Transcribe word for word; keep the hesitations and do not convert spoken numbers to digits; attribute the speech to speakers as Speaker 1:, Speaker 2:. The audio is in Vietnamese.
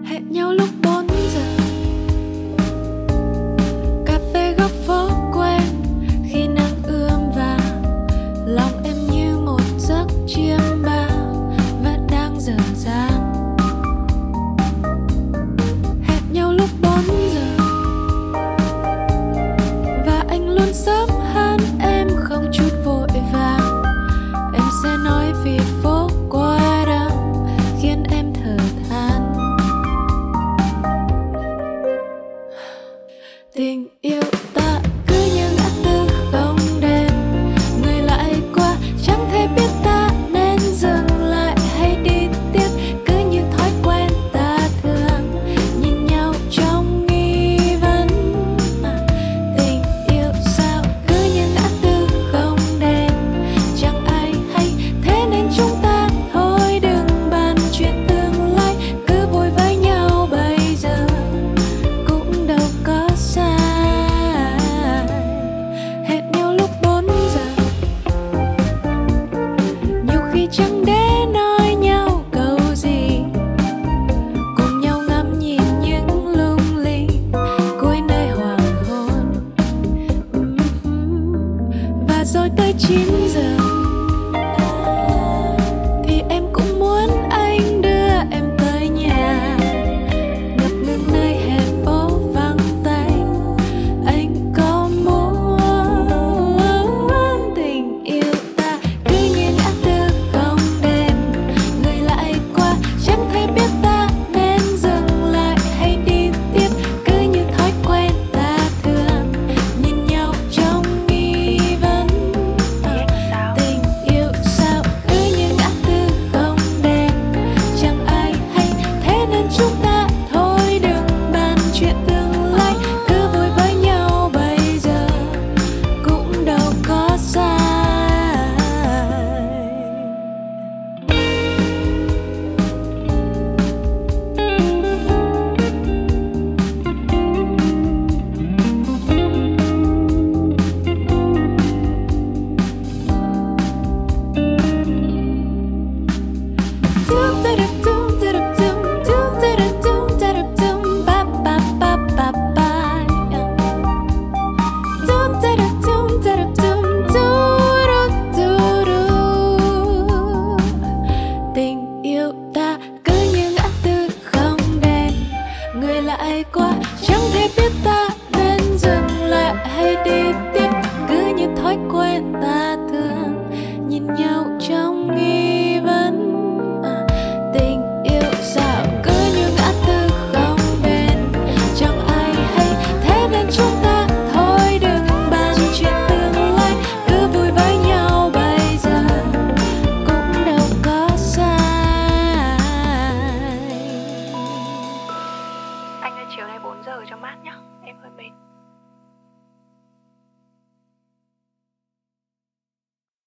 Speaker 1: Hẹn nhau lúc bốn giờ, cà phê góc phố quen. Khi nắng ươm vào, lòng em như một giấc chiêm bao vẫn đang dở dang. Hẹn nhau lúc bốn giờ, và anh luôn sớm hơn em không chút vội vàng. Em sẽ nói vì phố quá đông khiến em thở than. Tình yêu ta cứ như ngã tư không đêm, người lại qua chẳng thể biết ta nên dừng lại hay đi tiếp. Cứ như thói quen ta thường nhìn nhau trong nghi vấn. À, tình yêu sao cứ như ngã tư không đêm, chẳng ai hay thế nên chúng ta thôi đừng bàn chuyện tương lai. Cứ vui với nhau bây giờ cũng đâu có sai. Hẹn nhau lúc bốn giờ, nhiều khi chẳng để nói nhau câu gì, cùng nhau ngắm nhìn những lung linh cuối nơi hoàng hôn. Và rồi tới chín giờ thì em cũng muốn anh đưa em tới nhà. Ngập ngừng nơi hè phố vắng tanh, anh có muốn tình yêu ta cứ như ngã tư không đêm, người lại qua chẳng thể biết ta nên dừng lại hay đi tiếp. Cứ như thói quen ta thường nhìn nhau trong nghi vấn. À, tình yêu sao cứ như ngã tư không đêm, chẳng ai hay thế nên chúng ta thôi đừng bàn chuyện tương lai. Cứ vui với nhau bây giờ cũng đâu có sai. Tình yêu ta cứ như ngã tư không đèn, người lại qua chẳng thể biết ta nên dừng lại hay đi tiếp. Cứ như thói quen ta thường